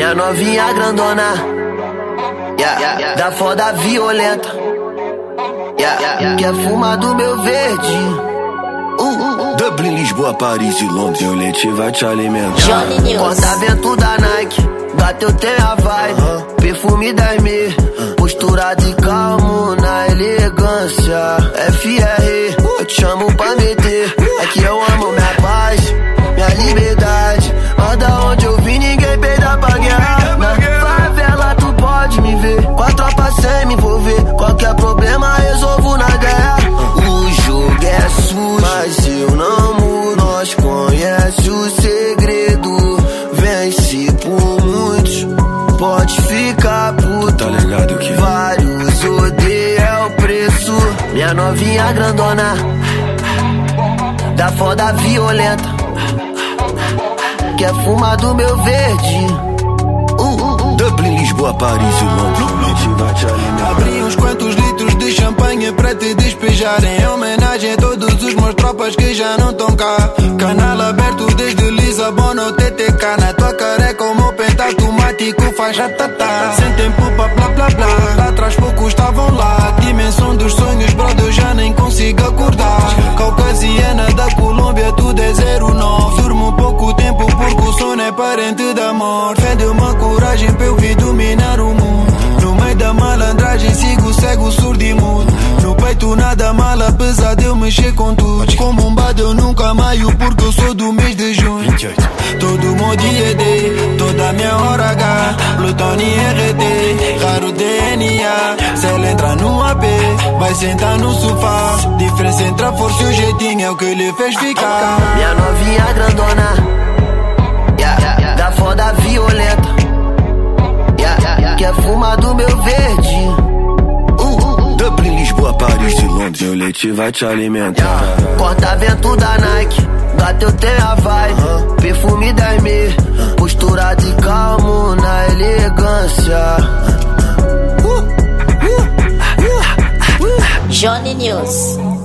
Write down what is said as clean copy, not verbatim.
Minha novinha grandona, da foda violenta, quer fumar do meu verde. Dublin, Lisboa, Paris e Londres, o leite vai te alimentar. Corta-vento da Nike, bateu tem a vibe, perfume 10.000, postura de calmo na elegância. FR, eu te chamo pra meter, é que eu amo minha paz, minha liberdade. Mas da onde eu vim ninguém peida pra guerra. Na favela tu pode me ver, com a tropa sem me envolver, qualquer problema resolvo na guerra. O jogo é sujo, mas eu não mudo. Nós conhece o segredo, vence por muitos, pode ficar puto. Tá ligado que vários odeiam o preço. Minha novinha grandona, da foda violenta, quer fumar do meu verde. Dublin, Lisboa, Paris e Londres, o leite vai te alimentar. Abri uns quantos litros de champanhe pra te despejar, em homenagem a todos os meus tropas que já não tão cá. Canal aberto desde Lisabona ao TTK. Na tua careca o meu pental automático faz ratatá. Sem tempo pra blá blá blá, lá atrás poucos estavam lá. Dimensão dos sonhos, brother, eu já nem consigo acordar. Caucasiana da Colômbia, tudo é 09. Durmo pouco tempo porque o sono é parente da morte. Fé deu uma coragem pra eu vir dominar o mundo. No meio da malandragem sigo cego, surdo e mudo. No peito nada mal, apesar de eu mexer com tudo. Como um bado eu nunca maio porque eu sou do mês de junho. Todo meu dia D, toda minha hora H. Plutônio RD, raro DNA. Se ela entra no AP, vai sentar no sofá. Diferença entre a força e o jeitinho é o que lhe fez ficar. Minha novinha grandona, da foda violenta, quer fumar do meu verde. Dublin, Lisboa, Paris e Londres, o leite vai te alimentar. Corta-vento da Nike, bateu tem a vibe, perfume 10.000, postura de calmo na elegância. Johnny News.